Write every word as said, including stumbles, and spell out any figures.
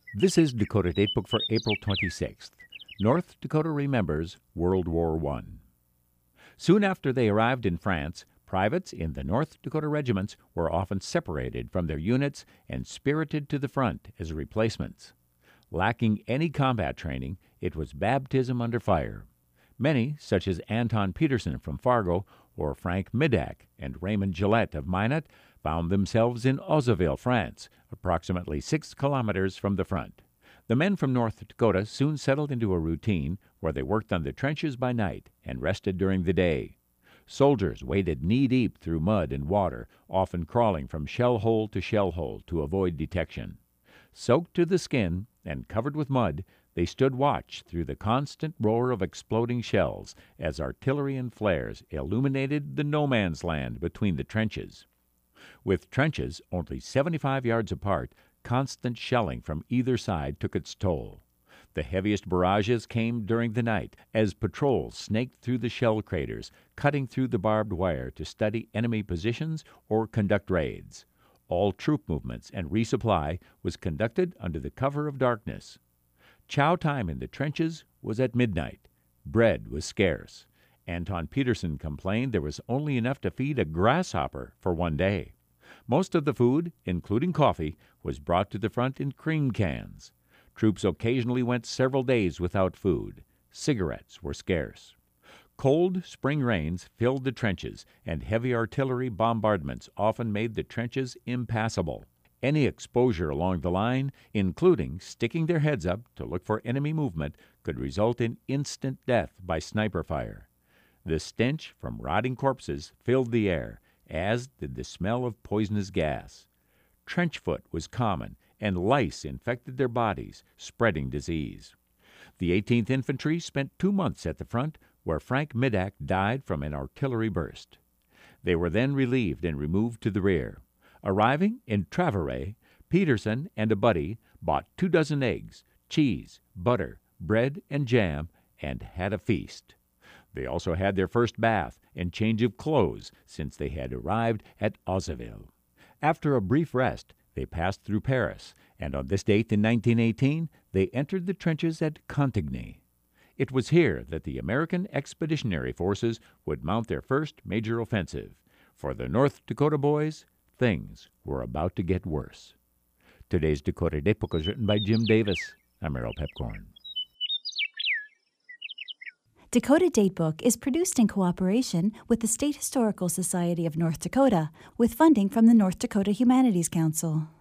This is Dakota Datebook for April twenty-sixth. North Dakota remembers World War One. Soon after they arrived in France, privates in the North Dakota regiments were often separated from their units and spirited to the front as replacements. Lacking any combat training, it was baptism under fire. Many, such as Anton Peterson from Fargo or Frank Midak and Raymond Gillette of Minot, found themselves in Ozeville, France, approximately six kilometers from the front. The men from North Dakota soon settled into a routine where they worked on the trenches by night and rested during the day. Soldiers waded knee-deep through mud and water, often crawling from shell hole to shell hole to avoid detection. Soaked to the skin and covered with mud, they stood watch through the constant roar of exploding shells as artillery and flares illuminated the no-man's land between the trenches. With trenches only seventy-five yards apart, constant shelling from either side took its toll. The heaviest barrages came during the night as patrols snaked through the shell craters, cutting through the barbed wire to study enemy positions or conduct raids. All troop movements and resupply was conducted under the cover of darkness. Chow time in the trenches was at midnight. Bread was scarce. Anton Peterson complained there was only enough to feed a grasshopper for one day. Most of the food, including coffee, was brought to the front in cream cans. Troops occasionally went several days without food. Cigarettes were scarce. Cold spring rains filled the trenches, and heavy artillery bombardments often made the trenches impassable. Any exposure along the line, including sticking their heads up to look for enemy movement, could result in instant death by sniper fire. The stench from rotting corpses filled the air, as did the smell of poisonous gas. Trench foot was common, and lice infected their bodies, spreading disease. The eighteenth Infantry spent two months at the front, where Frank Midak died from an artillery burst. They were then relieved and removed to the rear. Arriving in Travaret, Peterson and a buddy bought two dozen eggs, cheese, butter, bread, and jam, and had a feast. They also had their first bath and change of clothes since they had arrived at Ozeville. After a brief rest, they passed through Paris, and on this date in nineteen eighteen, they entered the trenches at Cantigny. It was here that the American Expeditionary Forces would mount their first major offensive. For the North Dakota boys, things were about to get worse. Today's Dakota Datebook was written by Jim Davis. I'm Errol Pepcorn. Dakota Datebook is produced in cooperation with the State Historical Society of North Dakota with funding from the North Dakota Humanities Council.